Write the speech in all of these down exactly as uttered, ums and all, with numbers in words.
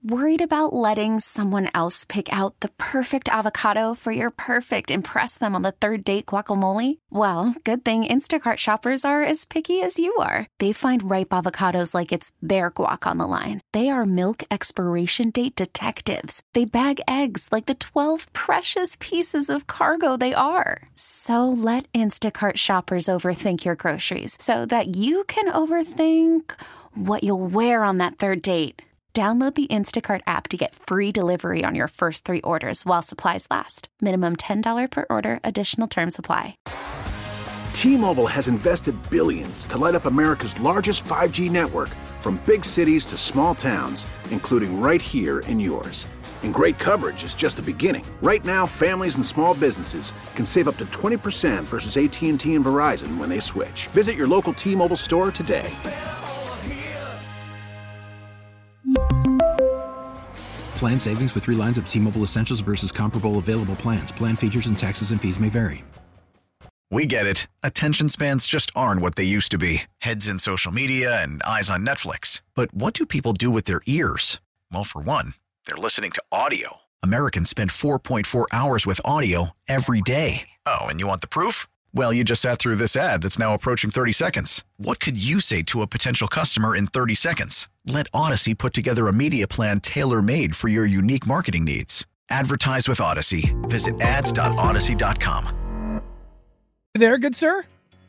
Worried about letting someone else pick out the perfect avocado for your perfect impress them on the third date guacamole? Well, good thing Instacart shoppers are as picky as you are. They find ripe avocados like it's their guac on the line. They are milk expiration date detectives. They bag eggs like the twelve precious pieces of cargo they are. So let Instacart shoppers overthink your groceries so that you can overthink what you'll wear on that third date. Download the Instacart app to get free delivery on your first three orders while supplies last. Minimum ten dollars per order. Additional terms apply. T-Mobile has invested billions to light up America's largest five G network, from big cities to small towns, including right here in yours. And great coverage is just the beginning. Right now, families and small businesses can save up to twenty percent versus A T and T and Verizon when they switch. Visit your local T-Mobile store today. Plan savings with three lines of T-Mobile Essentials versus comparable available plans. Plan features and taxes and fees may vary. We get it. Attention spans just aren't what they used to be. Heads in social media and eyes on Netflix. But what do people do with their ears? Well, for one, they're listening to audio. Americans spend four point four hours with audio every day. Oh, and you want the proof? Well, you just sat through this ad that's now approaching thirty seconds. What could you say to a potential customer in thirty seconds? Let Odyssey put together a media plan tailor-made for your unique marketing needs. Advertise with Odyssey. Visit ads dot odyssey dot com. There, good sir?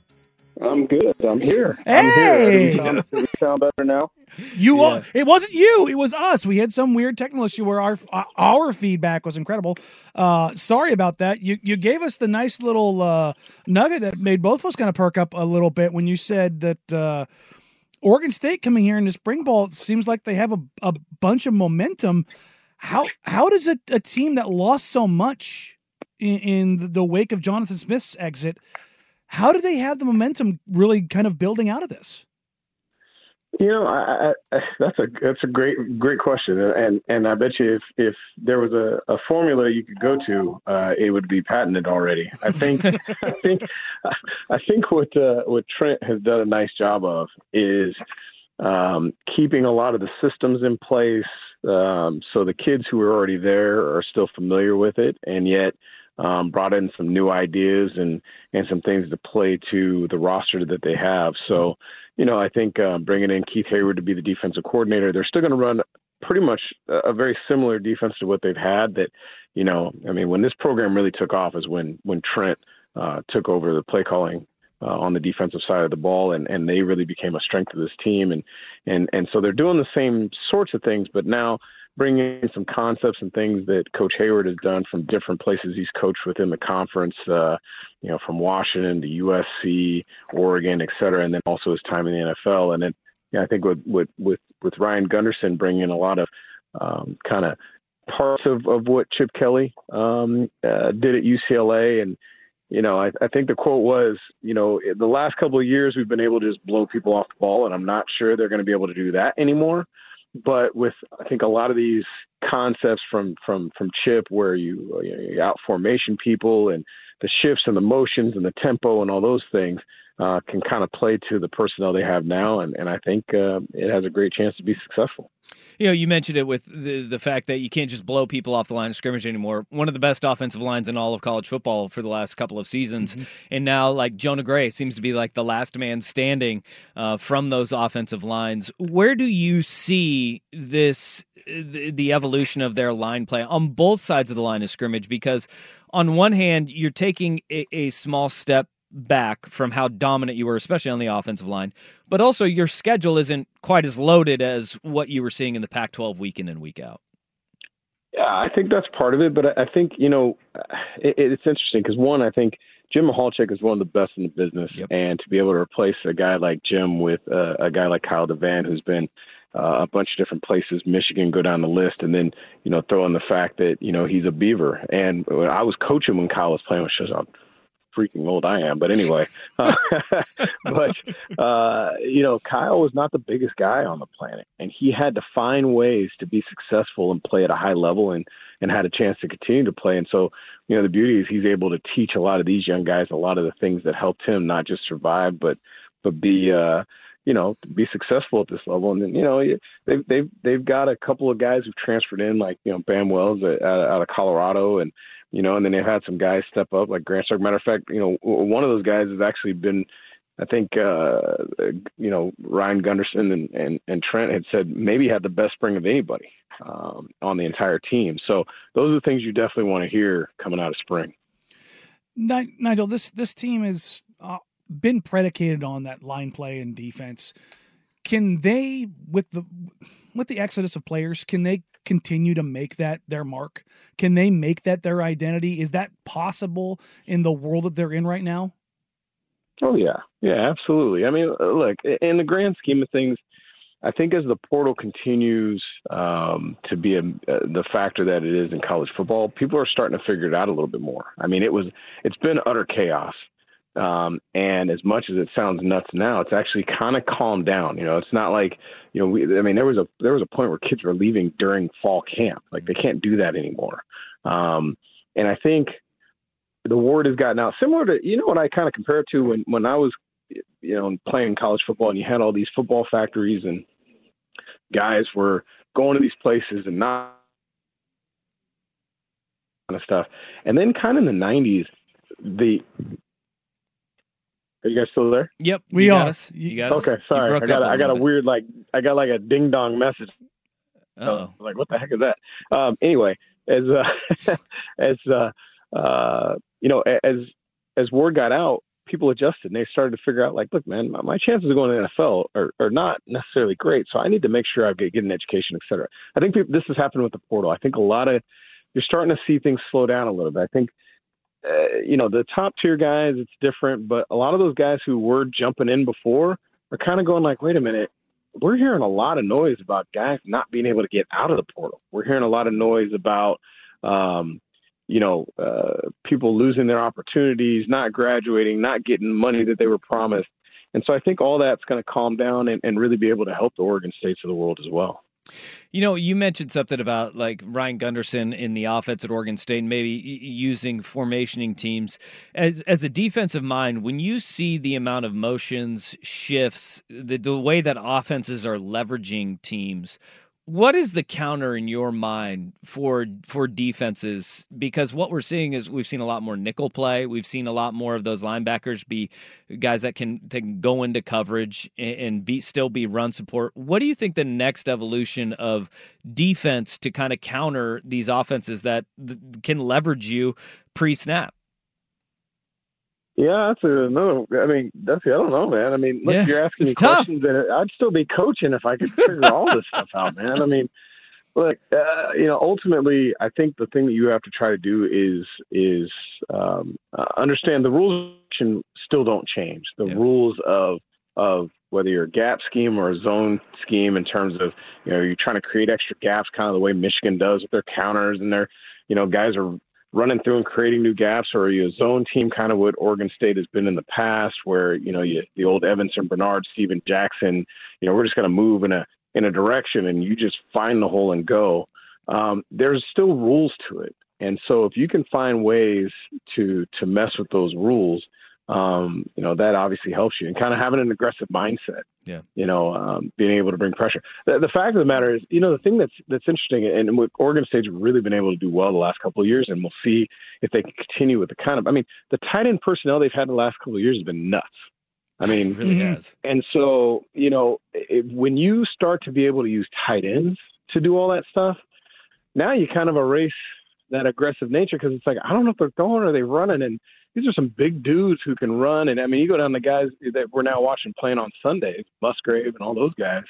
I'm good. I'm here. Hey! I'm here. Do we sound, do we sound better now? You Yeah. are, it wasn't you. It was us. We had some weird technical issue where our our feedback was incredible. Uh, sorry about that. You you gave us the nice little uh, nugget that made both of us kind of perk up a little bit when you said that uh, Oregon State coming here in the spring ball, it seems like they have a, a bunch of momentum. How how does a, a team that lost so much in, in the wake of Jonathan Smith's exit, how do they have the momentum really kind of building out of this? You know, I, I, that's a that's a great great question, and and I bet you if, if there was a, a formula you could go to, uh, it would be patented already. I think I think I think what uh, what Trent has done a nice job of is um, keeping a lot of the systems in place, um, so the kids who are already there are still familiar with it, and yet um, brought in some new ideas and and some things to play to the roster that they have. So. You know, I think um, bringing in Keith Hayward to be the defensive coordinator, they're still going to run pretty much a, a very similar defense to what they've had. That, you know, I mean, when this program really took off is when when Trent uh, took over the play calling uh, on the defensive side of the ball, and, and they really became a strength of this team. And and and so they're doing the same sorts of things, but now bringing in some concepts and things that Coach Hayward has done from different places he's coached within the conference, uh, you know, from Washington to U S C, Oregon, et cetera, and then also his time in the N F L. And then you know, I think with, with, with, with Ryan Gunderson bringing in a lot of um, kind of parts of, of what Chip Kelly um, uh, did at U C L A. And, you know, I, I think the quote was, you know, the last couple of years we've been able to just blow people off the ball, and I'm not sure they're going to be able to do that anymore. But with, I think, a lot of these concepts from from from Chip, where you, you, know, you out formation people and the shifts and the motions and the tempo and all those things uh, can kind of play to the personnel they have now, and, and I think uh, it has a great chance to be successful. You know, you mentioned it with the the fact that you can't just blow people off the line of scrimmage anymore. One of the best offensive lines in all of college football for the last couple of seasons. Mm-hmm. And now, like, Jonah Gray seems to be like the last man standing uh, from those offensive lines. Where do you see this, the, the evolution of their line play on both sides of the line of scrimmage? Because on one hand, you're taking a, a small step back from how dominant you were, especially on the offensive line, but also your schedule isn't quite as loaded as what you were seeing in the Pac twelve week in and week out. Yeah, I think that's part of it, but I think, you know, it, it's interesting because, one, I think Jim Mahalchik is one of the best in the business, yep. And to be able to replace a guy like Jim with uh, a guy like Kyle DeVan, who's been uh, a bunch of different places, Michigan, go down the list, and then, you know, throw in the fact that, you know, he's a Beaver. And I was coaching when Kyle was playing with Shazam. Freaking old I am, but anyway, uh, but uh, you know, Kyle was not the biggest guy on the planet, and he had to find ways to be successful and play at a high level, and and had a chance to continue to play. And so, you know, the beauty is he's able to teach a lot of these young guys a lot of the things that helped him not just survive, but but be uh, you know, to be successful at this level. And then, you know, they've, they've, they've got a couple of guys who've transferred in, like, you know, Bam Wells out, out of Colorado. And, you know, and then they've had some guys step up like Grant Stark. Matter of fact, you know, one of those guys has actually been, I think, uh, you know, Ryan Gunderson and, and, and Trent had said maybe had the best spring of anybody um, on the entire team. So those are the things you definitely want to hear coming out of spring. Nigel, this, this team has uh, been predicated on that line play and defense. Can they, with the, with the exodus of players, can they continue to make that their mark? Can they make that their identity? Is that possible in the world that they're in right now? Oh, yeah. Yeah, absolutely. I mean, look, in the grand scheme of things, I think as the portal continues um, to be a, uh, the factor that it is in college football, people are starting to figure it out a little bit more. I mean, it was, it's been utter chaos. Um, and as much as it sounds nuts now, it's actually kind of calmed down. You know, it's not like, you know, we, I mean, there was a, there was a point where kids were leaving during fall camp. Like they can't do that anymore. Um, and I think the word has gotten out similar to, you know, what I kind of compare it to when, when I was, you know, playing college football and you had all these football factories and guys were going to these places and not kind of stuff. And then kind of in the nineties, the, are you guys still there? Yep. We you are. got us. You got us. Okay. Sorry. I got, a I got a bit. weird, like, I got like a ding dong message. Oh, like, what the heck is that? Um, anyway, as, uh, as, uh, uh, you know, as, as word got out, people adjusted and they started to figure out like, look, man, my, my chances of going to the N F L are, are not necessarily great. So I need to make sure I get, get an education, et cetera. I think people, this has happened with the portal. I think a lot of, you're starting to see things slow down a little bit. I think, uh, you know, the top tier guys, it's different, but a lot of those guys who were jumping in before are kind of going like, wait a minute, we're hearing a lot of noise about guys not being able to get out of the portal. We're hearing a lot of noise about, um, you know, uh, people losing their opportunities, not graduating, not getting money that they were promised. And so I think all that's going to calm down and, and really be able to help the Oregon States of the world as well. You know, you mentioned something about like Ryan Gunderson in the offense at Oregon State, maybe using formationing teams. As as a defensive mind, when you see the amount of motions, shifts, the, the way that offenses are leveraging teams, what is the counter in your mind for for defenses? Because what we're seeing is we've seen a lot more nickel play. We've seen a lot more of those linebackers be guys that can, they can go into coverage and be still be run support. What do you think the next evolution of defense to kind of counter these offenses that can leverage you pre-snap? Yeah, that's another. I mean, that's I don't know, man. I mean, look, Yeah, you're asking me it's tough. questions, and I'd still be coaching if I could figure all this stuff out, man. I mean, look, uh, you know, ultimately, I think the thing that you have to try to do is is um, uh, understand the rules still don't change. The Yeah. rules of of whether you're a gap scheme or a zone scheme, in terms of, you know, you're trying to create extra gaps, kind of the way Michigan does with their counters, and their, you know, guys are running through and creating new gaps, or are you a zone team, kind of what Oregon State has been in the past, where, you know, you, the old Evanson, Bernard, Steven Jackson, you know, we're just going to move in a in a direction and you just find the hole and go. Um, there's still rules to it. And so if you can find ways to to mess with those rules, um, you know, that obviously helps you, and kind of having an aggressive mindset. Yeah. You know, um, being able to bring pressure. The, the fact of the matter is, you know, the thing that's that's interesting, and what Oregon State's really been able to do well the last couple of years, and we'll see if they can continue with the kind of, I mean, the tight end personnel they've had the last couple of years has been nuts. I mean, It really Mhm. has. and so, you know, it, when you start to be able to use tight ends to do all that stuff, now you kind of erase that aggressive nature, because it's like, I don't know if they're going or are they running. And these are some big dudes who can run. And I mean, you go down the guys that we're now watching playing on Sundays, Musgrave and all those guys,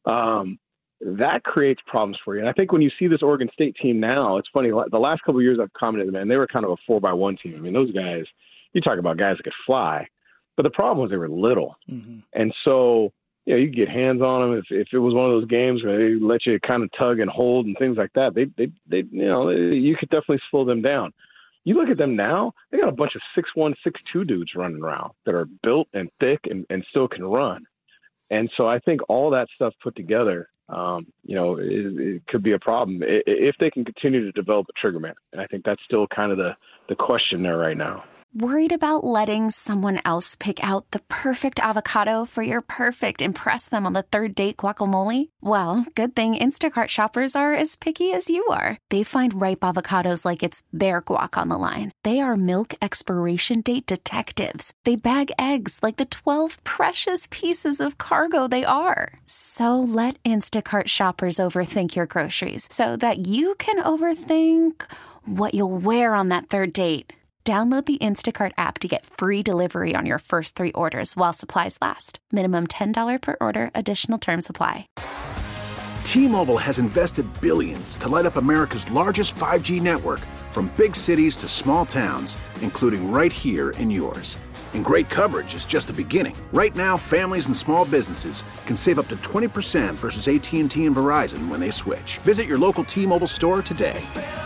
um, that creates problems for you. And I think when you see this Oregon State team now, it's funny, the last couple of years I've commented, man, they were kind of a four by one team. I mean, those guys, you talk about guys that could fly, but the problem was they were little. Mm-hmm. And so, you know, you could get hands on them. If, if it was one of those games where they let you kind of tug and hold and things like that, they, they, they, you know, you could definitely slow them down. You look at them now, they got a bunch of six one, six two dudes running around that are built and thick and, and still can run. And so I think all that stuff put together, um, you know, it, it could be a problem if they can continue to develop a trigger man. And I think that's still kind of the, the question there right now. Worried about letting someone else pick out the perfect avocado for your perfect impress them on the third date guacamole? Well, good thing Instacart shoppers are as picky as you are. They find ripe avocados like it's their guac on the line. They are milk expiration date detectives. They bag eggs like the twelve precious pieces of cargo they are. So let Instacart shoppers overthink your groceries so that you can overthink what you'll wear on that third date. Download the Instacart app to get free delivery on your first three orders while supplies last. Minimum ten dollars per order. Additional terms apply. T-Mobile has invested billions to light up America's largest five G network, from big cities to small towns, including right here in yours. And great coverage is just the beginning. Right now, families and small businesses can save up to twenty percent versus A T and T and Verizon when they switch. Visit your local T-Mobile store today.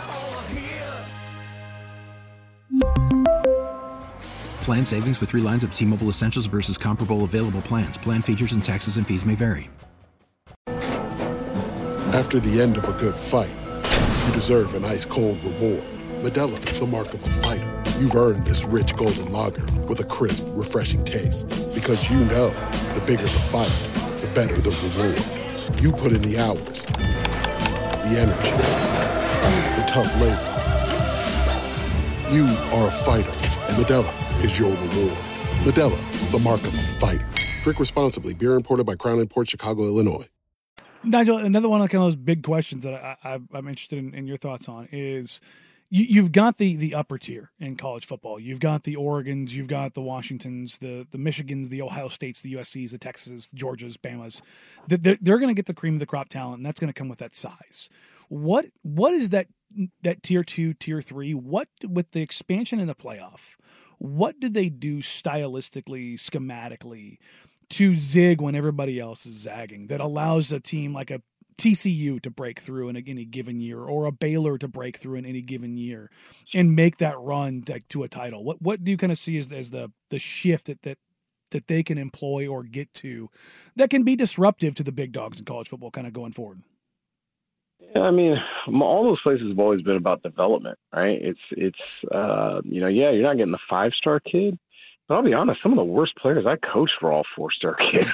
Plan savings with three lines of T-Mobile Essentials versus comparable available plans. Plan features and taxes and fees may vary. After the end of a good fight, you deserve an ice-cold reward. Modelo is the mark of a fighter. You've earned this rich golden lager with a crisp, refreshing taste. Because you know, the bigger the fight, the better the reward. You put in the hours, the energy, the tough labor. You are a fighter, and Modelo is your reward. Modelo, the mark of a fighter. Drink responsibly. Beer imported by Crown Imports, Chicago, Illinois. Nigel, another one of kind of those big questions that I, I, I'm interested in, in your thoughts on is you, you've got the the upper tier in college football. You've got the Oregons, you've got the Washingtons, the the Michigans, the Ohio States, the U S Cs, the Texas, the Georgias, Bamas. They're, they're going to get the cream of the crop talent, and that's going to come with that size. What what is that that tier two, tier three? What, with the expansion in the playoff, what did they do stylistically, schematically, to zig when everybody else is zagging, that allows a team like a T C U to break through in a, any given year, or a Baylor to break through in any given year and make that run to, to a title? What what do you kind of see as, as the the shift that, that that they can employ or get to that can be disruptive to the big dogs in college football kind of going forward? Yeah, I mean, all those places have always been about development, right? It's, it's uh, you know, yeah, you're not getting the five-star kid. But I'll be honest, some of the worst players I coached were all four-star kids.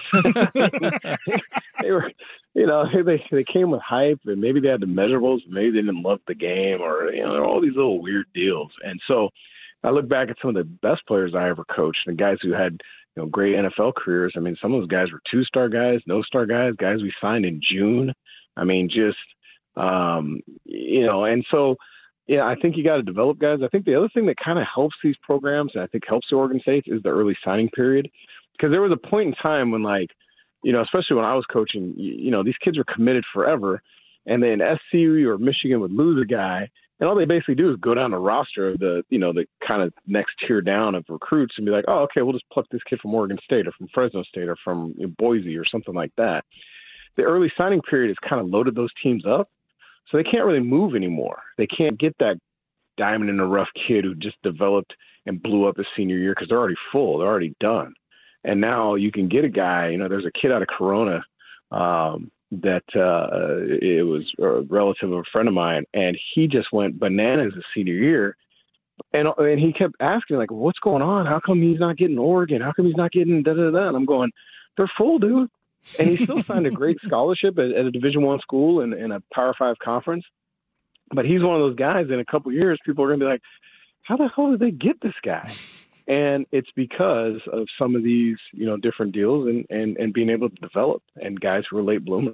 They were, you know, they they came with hype, and maybe they had the measurables, maybe they didn't love the game, or, you know, all these little weird deals. And so I look back at some of the best players I ever coached, and guys who had, you know, great N F L careers. I mean, some of those guys were two-star guys, no-star guys, guys we signed in June. I mean, just, um, you know, and so – yeah, I think you got to develop guys. I think the other thing that kind of helps these programs, and I think helps the Oregon States, is the early signing period. Because there was a point in time when, like, you know, especially when I was coaching, you, you know, these kids were committed forever. And then S C U or Michigan would lose a guy, and all they basically do is go down the roster of the, you know, the kind of next tier down of recruits and be like, oh, okay, we'll just pluck this kid from Oregon State or from Fresno State or from, you know, Boise or something like that. The early signing period has kind of loaded those teams up. So they can't really move anymore. They can't get that diamond in the rough kid who just developed and blew up his senior year because they're already full. They're already done. And now you can get a guy, you know, there's a kid out of Corona um, that uh, it was a relative of a friend of mine, and he just went bananas his senior year. And and he kept asking, like, what's going on? How come he's not getting Oregon? How come he's not getting da-da-da? And I'm going, they're full, dude. And he still signed a great scholarship at, at a Division One school in, in a Power Five conference. But he's one of those guys, in a couple of years, people are going to be like, how the hell did they get this guy? And it's because of some of these, you know, different deals and, and, and being able to develop, and guys who are late bloomers.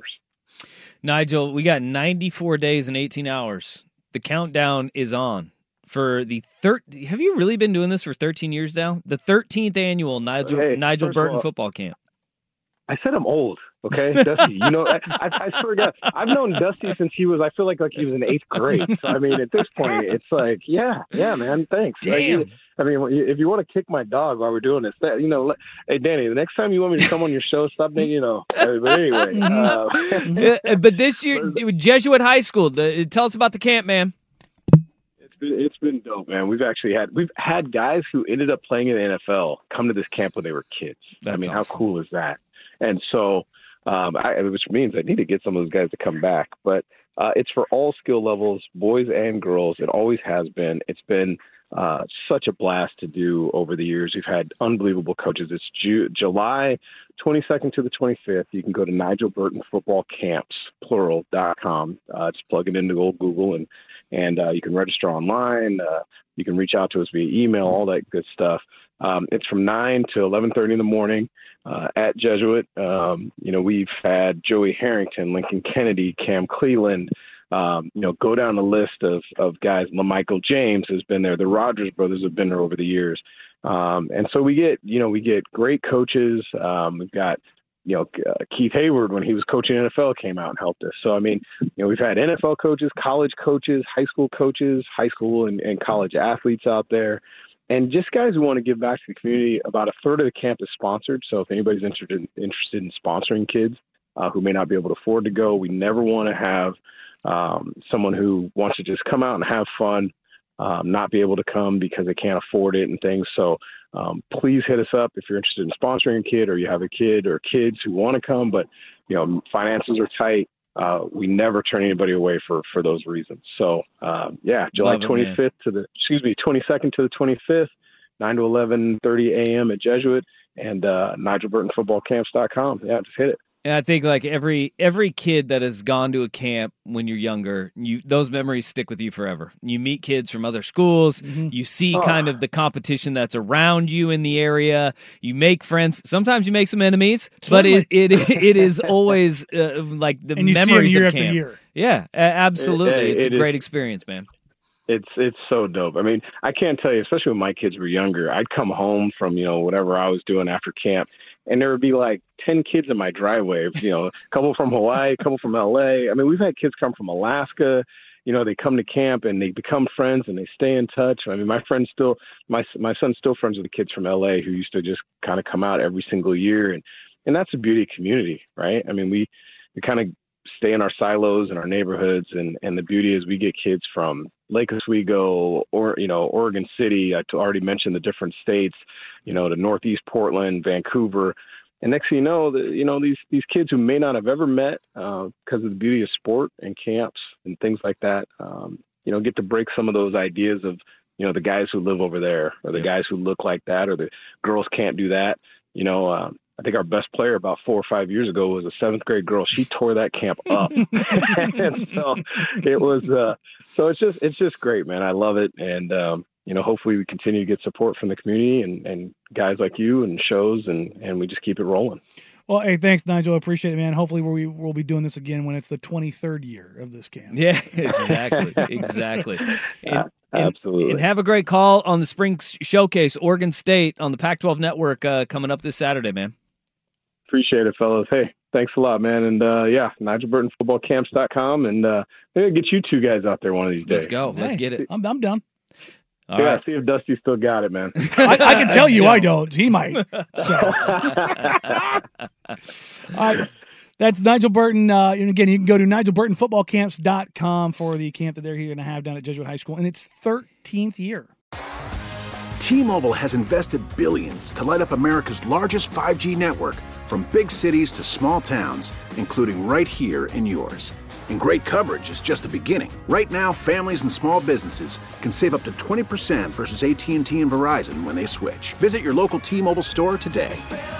Nigel, we got ninety-four days and eighteen hours. The countdown is on for the third. Have you really been doing this for thirteen years now? The thirteenth annual Nigel hey, Nigel Burton all, football camp. I said I'm old, okay, Dusty. You know, I, I, I swear to God, I've known Dusty since he was. I feel like like he was in eighth grade. So I mean, at this point, it's like, yeah, yeah, man, thanks. Damn. Like, I mean, if you want to kick my dog while we're doing this, that, you know, hey, Danny, the next time you want me to come on your show, stop me, you know. But anyway. Uh, uh, but this year, Jesuit High School, the, tell us about the camp, man. It's been, it's been dope, man. We've actually had, we've had guys who ended up playing in the N F L come to this camp when they were kids. That's I mean, awesome. How cool is that? And so, um, I, which means I need to get some of those guys to come back. But uh, it's for all skill levels, boys and girls. It always has been. It's been uh, such a blast to do over the years. We've had unbelievable coaches. It's Ju- July twenty-second to the twenty-fifth. You can go to Nigel Burton Football Camps, plural, dot com. Uh, just plug it into old Google, and, and uh, you can register online. Uh, you can reach out to us via email, all that good stuff. Um, it's from nine to eleven thirty in the morning uh, at Jesuit. Um, you know, we've had Joey Harrington, Lincoln Kennedy, Cam Cleland, um, you know, go down the list of, of guys. LaMichael James has been there. The Rogers brothers have been there over the years. Um, and so we get, you know, we get great coaches. Um, we've got, you know, uh, Keith Hayward, when he was coaching N F L, came out and helped us. So, I mean, you know, we've had N F L coaches, college coaches, high school coaches, high school and, and college athletes out there. And just guys who want to give back to the community. About a third of the camp is sponsored. So if anybody's interested in, interested in sponsoring kids uh, who may not be able to afford to go, we never want to have um, someone who wants to just come out and have fun, um, not be able to come because they can't afford it and things. So um, please hit us up if you're interested in sponsoring a kid, or you have a kid or kids who want to come, but you know, finances are tight. Uh, we never turn anybody away for, for those reasons. So, um, yeah, July twenty-fifth to the, excuse me, twenty-second to the twenty-fifth, nine to eleven thirty a.m. at Jesuit, and uh, Nigel Burton Football Camps dot com. Yeah, just hit it. And I think like every every kid that has gone to a camp when you're younger, you those memories stick with you forever. You meet kids from other schools. Mm-hmm. You see oh. kind of the competition that's around you in the area. You make friends. Sometimes you make some enemies, Certainly. but it it it is always uh, like the and you memories see them year of camp. After year. Yeah, absolutely. It, it, it's it a great is. experience, man. It's it's so dope. I mean, I can't tell you, especially when my kids were younger, I'd come home from, you know, whatever I was doing after camp, and there would be like ten kids in my driveway, you know, a couple from Hawaii, a couple from L A. I mean, we've had kids come from Alaska. You know, they come to camp and they become friends and they stay in touch. I mean, my friends still, my my son's still friends with the kids from L A who used to just kind of come out every single year. And, and that's the beauty of community, right? I mean, we, we kind of stay in our silos in our neighborhoods. And, and the beauty is we get kids from Lake Oswego, or, you know, Oregon City. I already mentioned the different states, you know, to Northeast Portland, Vancouver. And next thing you know, the, you know, these, these kids who may not have ever met uh, because of the beauty of sport and camps and things like that, um, you know, get to break some of those ideas of, you know, the guys who live over there, or the guys who look like that, or the girls can't do that. You know, um, I think our best player about four or five years ago was a seventh grade girl. She tore that camp up. And so it was, uh, so it's just, it's just great, man. I love it. And, um, you know, hopefully we continue to get support from the community and, and guys like you and shows, and, and we just keep it rolling. Well, hey, thanks, Nigel. I appreciate it, man. Hopefully we, we'll be doing this again when it's the twenty-third year of this camp. Yeah, exactly. exactly. And, Absolutely. And, and have a great call on the Spring Showcase, Oregon State on the Pac twelve Network uh, coming up this Saturday, man. Appreciate it, fellas. Hey, thanks a lot, man. And, uh, yeah, Nigel Burton Football Camps dot com. And uh, maybe I'll get you two guys out there one of these days. Let's go. Let's hey, get it. I'm, I'm done. All yeah, right. see if Dusty still got it, man. I, I can tell you I don't. He might. So. All right. That's Nigel Burton. Uh, and again, you can go to Nigel Burton Football Camps dot com for the camp that they're going to have down at Jesuit High School in its thirteenth year. T-Mobile has invested billions to light up America's largest five G network, from big cities to small towns, including right here in yours. And great coverage is just the beginning. Right now, families and small businesses can save up to twenty percent versus A T and T and Verizon when they switch. Visit your local T-Mobile store today.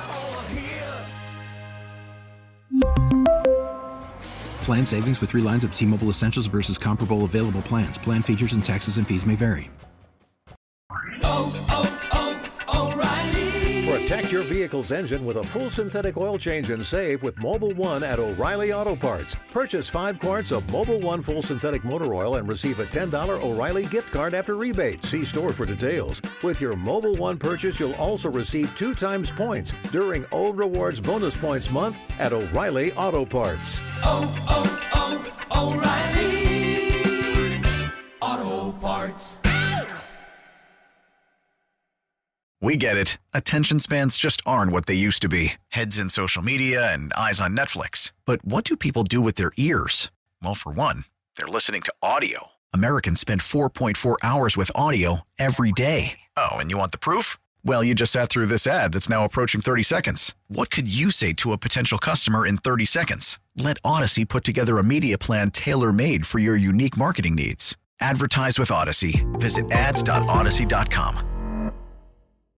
Plan savings with three lines of T-Mobile Essentials versus comparable available plans. Plan features and taxes and fees may vary. Oh, oh, oh, O'Reilly. Protect your vehicle's engine with a full synthetic oil change and save with Mobil one at O'Reilly Auto Parts. Purchase five quarts of Mobil one full synthetic motor oil and receive a ten dollars O'Reilly gift card after rebate. See store for details. With your Mobil one purchase, you'll also receive two times points during O Rewards Bonus Points Month at O'Reilly Auto Parts. Oh, oh, oh, O'Reilly Auto Parts. We get it. Attention spans just aren't what they used to be. Heads in social media and eyes on Netflix. But what do people do with their ears? Well, for one, they're listening to audio. Americans spend four point four hours with audio every day. Oh, and you want the proof? Well, you just sat through this ad that's now approaching thirty seconds. What could you say to a potential customer in thirty seconds? Let Odyssey put together a media plan tailor-made for your unique marketing needs. Advertise with Odyssey. Visit ads dot odyssey dot com.